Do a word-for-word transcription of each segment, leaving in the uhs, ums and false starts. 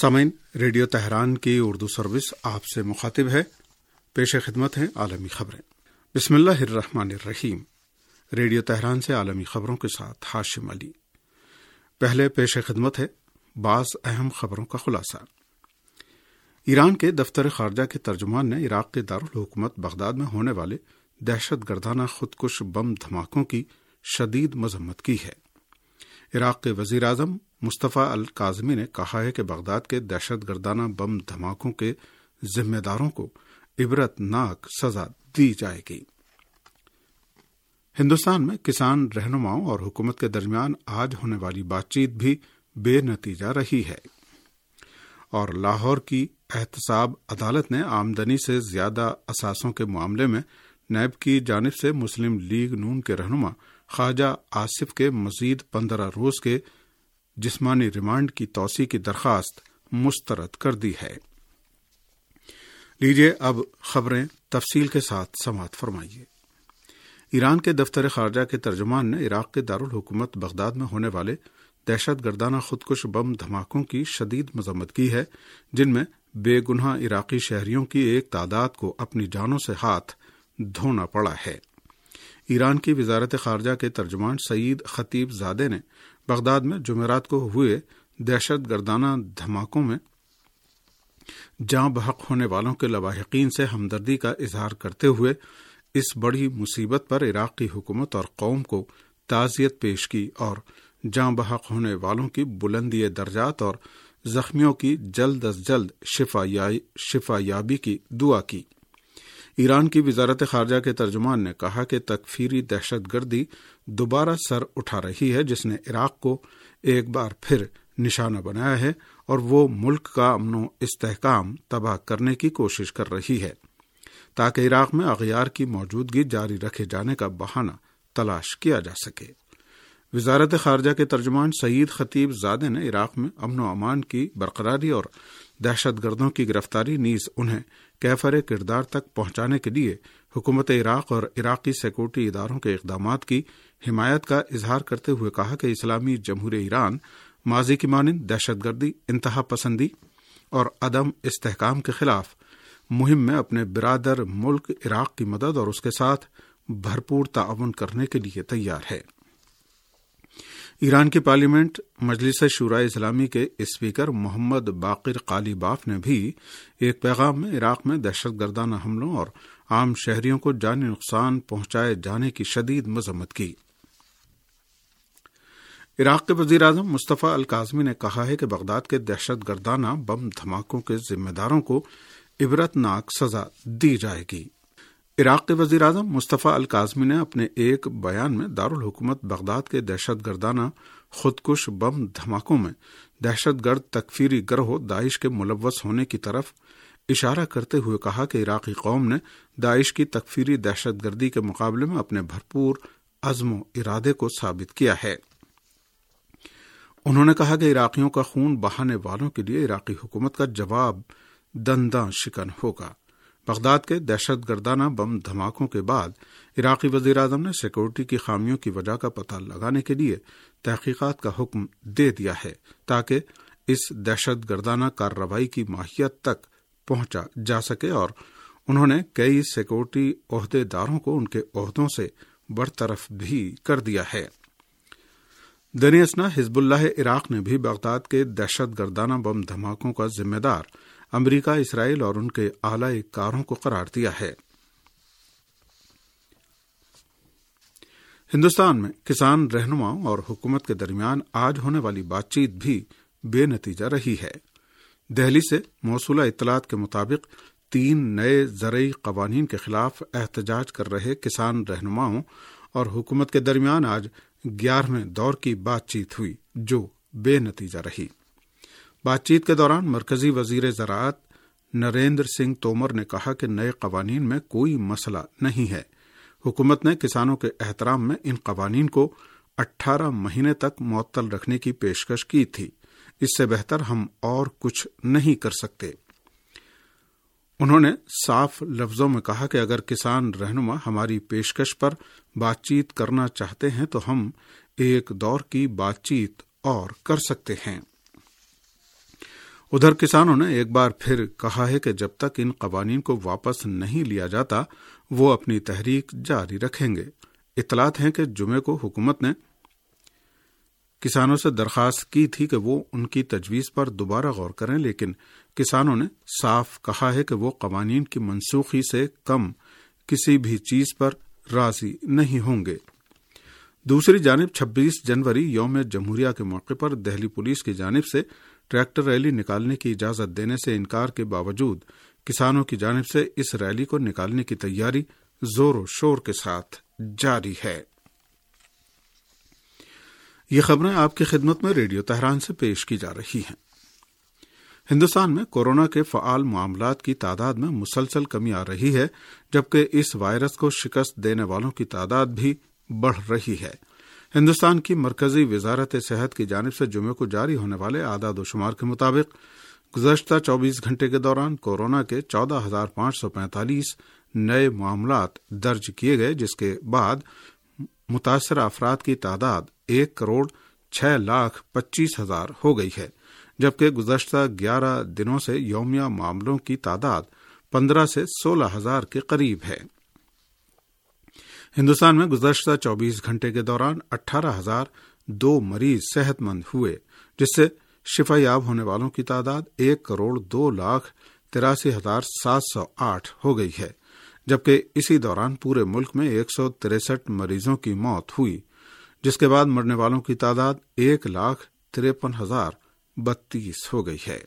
سامعین، radio Tehran کی Urdu service آپ سے مخاطب ہے۔ پیش خدمت ہیں عالمی خبریں۔ بسم اللہ الرحمن الرحیم۔ ریڈیو تہران سے عالمی خبروں کے ساتھ ہاشم علی۔ پہلے پیش خدمت ہے بعض اہم خبروں کا خلاصہ۔ ایران کے دفتر خارجہ کے ترجمان نے عراق کے دارالحکومت بغداد میں ہونے والے دہشت گردانہ خودکش بم دھماکوں کی شدید مذمت کی ہے۔ عراق کے وزیر اعظم مصطفیٰ الکاظمی نے کہا ہے کہ بغداد کے دہشت گردانہ بم دھماکوں کے ذمہ داروں کو عبرت ناک سزا دی جائے گی۔ ہندوستان میں کسان رہنماؤں اور حکومت کے درمیان آج ہونے والی بات چیت بھی بے نتیجہ رہی ہے، اور لاہور کی احتساب عدالت نے آمدنی سے زیادہ اثاثوں کے معاملے میں نیب کی جانب سے مسلم لیگ نون کے رہنما خواجہ آصف کے مزید پندرہ روز کے جسمانی ریمانڈ کی توسیع کی درخواست مسترد کر دی ہے۔ لیجیے اب خبریں تفصیل کے ساتھ سماعت فرمائیے۔ ایران کے دفتر خارجہ کے ترجمان نے عراق کے دارالحکومت بغداد میں ہونے والے دہشت گردانہ خودکش بم دھماکوں کی شدید مذمت کی ہے، جن میں بے گناہ عراقی شہریوں کی ایک تعداد کو اپنی جانوں سے ہاتھ دھونا پڑا ہے۔ ایران کی وزارت خارجہ کے ترجمان سعید خطیب زادے نے بغداد میں جمعرات کو ہوئے دہشت گردانہ دھماکوں میں جاں بحق ہونے والوں کے لواحقین سے ہمدردی کا اظہار کرتے ہوئے اس بڑی مصیبت پر عراق کی حکومت اور قوم کو تعزیت پیش کی اور جاں بحق ہونے والوں کی بلندی درجات اور زخمیوں کی جلد از جلد شفا یابی کی دعا کی۔ ایران کی وزارت خارجہ کے ترجمان نے کہا کہ تکفیری دہشت گردی دوبارہ سر اٹھا رہی ہے، جس نے عراق کو ایک بار پھر نشانہ بنایا ہے اور وہ ملک کا امن و استحکام تباہ کرنے کی کوشش کر رہی ہے تاکہ عراق میں اغیار کی موجودگی جاری رکھے جانے کا بہانہ تلاش کیا جا سکے۔ وزارت خارجہ کے ترجمان سعید خطیب زادے نے عراق میں امن و امان کی برقراری اور دہشت گردوں کی گرفتاری نیز انہیں کیفر کردار تک پہنچانے کے لیے حکومت عراق اور عراقی سیکورٹی اداروں کے اقدامات کی حمایت کا اظہار کرتے ہوئے کہا کہ اسلامی جمہوریہ ایران ماضی کی مانند دہشت گردی، انتہا پسندی اور عدم استحکام کے خلاف مہم میں اپنے برادر ملک عراق کی مدد اور اس کے ساتھ بھرپور تعاون کرنے کے لیے تیار ہے۔ ایران کی پارلیمنٹ مجلس شورائے اسلامی کے اسپیکر محمد باقر قالیباف نے بھی ایک پیغام میں عراق میں دہشت گردانہ حملوں اور عام شہریوں کو جانی نقصان پہنچائے جانے کی شدید مذمت کی۔ عراق کے وزیر اعظم مصطفیٰ الکاظمی نے کہا ہے کہ بغداد کے دہشت گردانہ بم دھماکوں کے ذمہ داروں کو عبرت ناک سزا دی جائے گی۔ عراق کے وزیر اعظم مصطفیٰ الکاظمی نے اپنے ایک بیان میں دارالحکومت بغداد کے دہشت گردانہ خودکش بم دھماکوں میں دہشت گرد تکفیری گروہ داعش کے ملوث ہونے کی طرف اشارہ کرتے ہوئے کہا کہ عراقی قوم نے داعش کی تکفیری دہشت گردی کے مقابلے میں اپنے بھرپور عزم و ارادے کو ثابت کیا ہے۔ انہوں نے کہا کہ عراقیوں کا خون بہانے والوں کے لیے عراقی حکومت کا جواب دنداں شکن ہوگا۔ بغداد کے دہشت گردانہ بم دھماکوں کے بعد عراقی وزیر اعظم نے سیکورٹی کی خامیوں کی وجہ کا پتہ لگانے کے لیے تحقیقات کا حکم دے دیا ہے تاکہ اس دہشت گردانہ کارروائی کی ماہیت تک پہنچا جا سکے، اور انہوں نے کئی سیکورٹی عہدے داروں کو ان کے عہدوں سے برطرف بھی کر دیا ہے۔ دنیا اسنا حزب اللہ عراق نے بھی بغداد کے دہشت گردانہ بم دھماکوں کا ذمہ دار امریکہ، اسرائیل اور ان کے اعلی کاروں کو قرار دیا ہے۔ ہندوستان میں کسان رہنماؤں اور حکومت کے درمیان آج ہونے والی بات چیت بھی بے نتیجہ رہی ہے۔ دہلی سے موصولہ اطلاعات کے مطابق تین نئے زرعی قوانین کے خلاف احتجاج کر رہے کسان رہنماؤں اور حکومت کے درمیان آج گیارہویں دور کی بات چیت ہوئی، جو بے نتیجہ رہی۔ بات چیت کے دوران مرکزی وزیر زراعت نریندر سنگھ تومر نے کہا کہ نئے قوانین میں کوئی مسئلہ نہیں ہے۔ حکومت نے کسانوں کے احترام میں ان قوانین کو اٹھارہ مہینے تک معطل رکھنے کی پیشکش کی تھی، اس سے بہتر ہم اور کچھ نہیں کر سکتے۔ انہوں نے صاف لفظوں میں کہا کہ اگر کسان رہنما ہماری پیشکش پر بات چیت کرنا چاہتے ہیں تو ہم ایک دور کی بات چیت اور کر سکتے ہیں۔ ادھر کسانوں نے ایک بار پھر کہا ہے کہ جب تک ان قوانین کو واپس نہیں لیا جاتا وہ اپنی تحریک جاری رکھیں گے۔ اطلاعات ہیں کہ جمعے کو حکومت نے کسانوں سے درخواست کی تھی کہ وہ ان کی تجویز پر دوبارہ غور کریں، لیکن کسانوں نے صاف کہا ہے کہ وہ قوانین کی منسوخی سے کم کسی بھی چیز پر راضی نہیں ہوں گے۔ دوسری جانب چھبیس جنوری یوم جمہوریہ کے موقع پر دہلی پولیس کی جانب سے ٹریکٹر ریلی نکالنے کی اجازت دینے سے انکار کے باوجود کسانوں کی جانب سے اس ریلی کو نکالنے کی تیاری زور و شور کے ساتھ جاری ہے۔ یہ خبریں آپ کی خدمت میں ریڈیو تہران سے پیش کی جا رہی ہیں۔ ہندوستان میں کورونا کے فعال معاملات کی تعداد میں مسلسل کمی آ رہی ہے، جبکہ اس وائرس کو شکست دینے والوں کی تعداد بھی بڑھ رہی ہے۔ ہندوستان کی مرکزی وزارت صحت کی جانب سے جمعے کو جاری ہونے والے اعداد و شمار کے مطابق گزشتہ چوبیس گھنٹے کے دوران کورونا کے چودہ ہزار پانچ سو پینتالیس نئے معاملات درج کیے گئے، جس کے بعد متاثرہ افراد کی تعداد ایک کروڑ چھ لاکھ پچیس ہزار ہو گئی ہے، جبکہ گزشتہ گیارہ دنوں سے یومیہ معاملوں کی تعداد پندرہ سے سولہ ہزار کے قریب ہے۔ ہندوستان میں گزشتہ چوبیس گھنٹے کے دوران اٹھارہ ہزار دو مریض صحت مند ہوئے، جس سے شفا یاب ہونے والوں کی تعداد ایک کروڑ دو لاکھ تراسی ہزار سات سو آٹھ ہو گئی ہے، جبکہ اسی دوران پورے ملک میں ایک سو تریسٹھ مریضوں کی موت ہوئی، جس کے بعد مرنے والوں کی تعداد ایک لاکھ ترپن ہزار بتیس ہو گئی ہے۔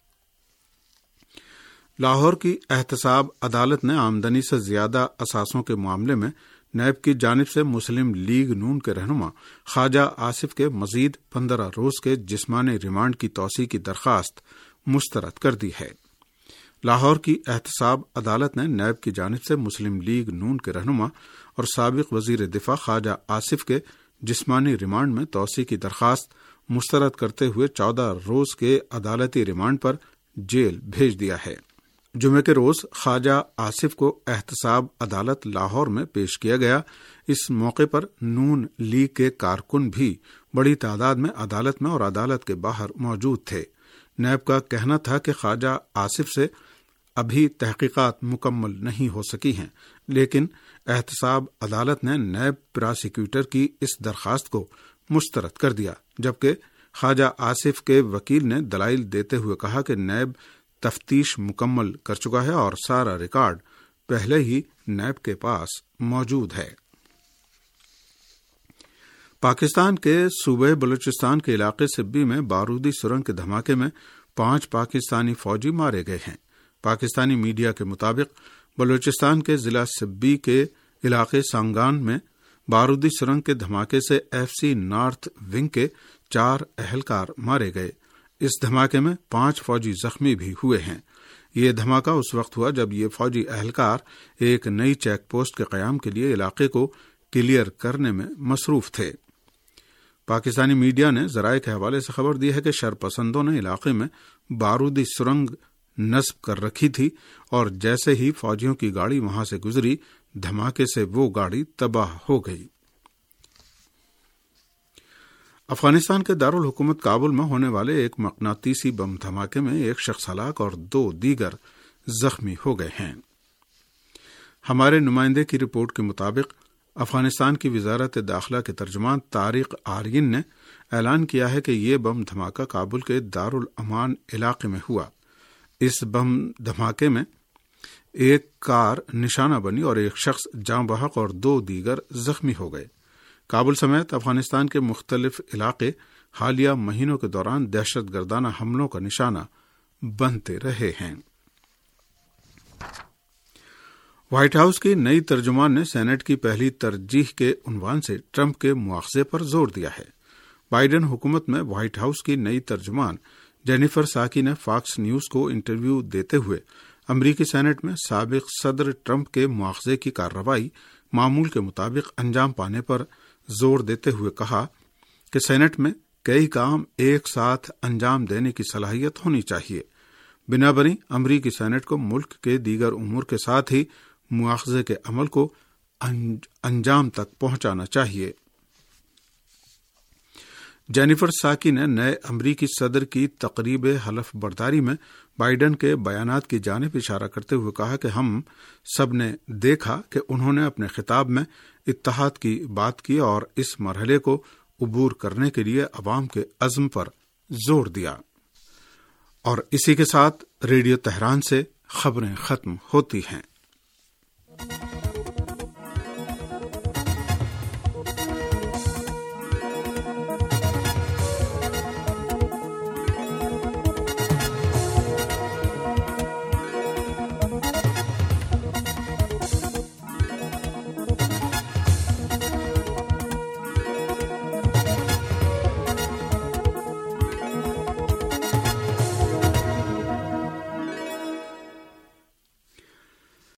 لاہور کی احتساب عدالت نے آمدنی سے زیادہ اثاثوں کے معاملے میں نیب کی جانب سے مسلم لیگ نون کے رہنما خواجہ آصف کے مزید پندرہ روز کے جسمانی ریمانڈ کی توسیع کی درخواست مسترد کر دی ہے۔ لاہور کی احتساب عدالت نے نیب کی جانب سے مسلم لیگ نون کے رہنما اور سابق وزیر دفاع خواجہ آصف کے جسمانی ریمانڈ میں توسیع کی درخواست مسترد کرتے ہوئے چودہ روز کے عدالتی ریمانڈ پر جیل بھیج دیا ہے۔ جمعے کے روز خواجہ آصف کو احتساب عدالت لاہور میں پیش کیا گیا۔ اس موقع پر نون لیگ کے کارکن بھی بڑی تعداد میں عدالت میں اور عدالت کے باہر موجود تھے۔ نیب کا کہنا تھا کہ خواجہ آصف سے ابھی تحقیقات مکمل نہیں ہو سکی ہیں، لیکن احتساب عدالت نے نیب پراسیکیوٹر کی اس درخواست کو مسترد کر دیا، جبکہ خواجہ آصف کے وکیل نے دلائل دیتے ہوئے کہا کہ نیب تفتیش مکمل کر چکا ہے اور سارا ریکارڈ پہلے ہی نیب کے پاس موجود ہے۔ پاکستان کے صوبے بلوچستان کے علاقے سبی میں بارودی سرنگ کے دھماکے میں پانچ پاکستانی فوجی مارے گئے ہیں۔ پاکستانی میڈیا کے مطابق بلوچستان کے ضلع سبی کے علاقے سانگان میں بارودی سرنگ کے دھماکے سے ایف سی نارتھ ونگ کے چار اہلکار مارے گئے۔ اس دھماکے میں پانچ فوجی زخمی بھی ہوئے ہیں۔ یہ دھماکہ اس وقت ہوا جب یہ فوجی اہلکار ایک نئی چیک پوسٹ کے قیام کے لیے علاقے کو کلیئر کرنے میں مصروف تھے۔ پاکستانی میڈیا نے ذرائع کے حوالے سے خبر دی ہے کہ شرپسندوں نے علاقے میں بارودی سرنگ نصب کر رکھی تھی اور جیسے ہی فوجیوں کی گاڑی وہاں سے گزری، دھماکے سے وہ گاڑی تباہ ہو گئی۔ افغانستان کے دارالحکومت کابل میں ہونے والے ایک مقناطیسی بم دھماکے میں ایک شخص ہلاک اور دو دیگر زخمی ہو گئے ہیں۔ ہمارے نمائندے کی رپورٹ کے مطابق افغانستان کی وزارت داخلہ کے ترجمان طارق آرین نے اعلان کیا ہے کہ یہ بم دھماکہ کابل کے دارالامان علاقے میں ہوا۔ اس بم دھماکے میں ایک کار نشانہ بنی اور ایک شخص جاں بحق اور دو دیگر زخمی ہو گئے۔ کابل سمیت افغانستان کے مختلف علاقے حالیہ مہینوں کے دوران دہشت گردانہ حملوں کا نشانہ بنتے رہے ہیں۔ وائٹ ہاؤس کی نئی ترجمان نے سینٹ کی پہلی ترجیح کے عنوان سے ٹرمپ کے مواخذے پر زور دیا ہے۔ بائیڈن حکومت میں وائٹ ہاؤس کی نئی ترجمان جینیفر ساکی نے فاکس نیوز کو انٹرویو دیتے ہوئے امریکی سینٹ میں سابق صدر ٹرمپ کے مواخذے کی کارروائی معمول کے مطابق انجام پانے پر زور دیتے ہوئے کہا کہ سینٹ میں کئی کام ایک ساتھ انجام دینے کی صلاحیت ہونی چاہیے۔ بنا بنی امریکی سینٹ کو ملک کے دیگر امور کے ساتھ ہی مواخذے کے عمل کو انجام تک پہنچانا چاہیے۔ جینیفر ساکی نے نئے امریکی صدر کی تقریب حلف برداری میں بائیڈن کے بیانات کی جانب اشارہ کرتے ہوئے کہا کہ ہم سب نے دیکھا کہ انہوں نے اپنے خطاب میں اتحاد کی بات کی اور اس مرحلے کو عبور کرنے کے لیے عوام کے عزم پر زور دیا۔ اور اسی کے ساتھ ریڈیو تہران سے خبریں ختم ہوتی ہیں۔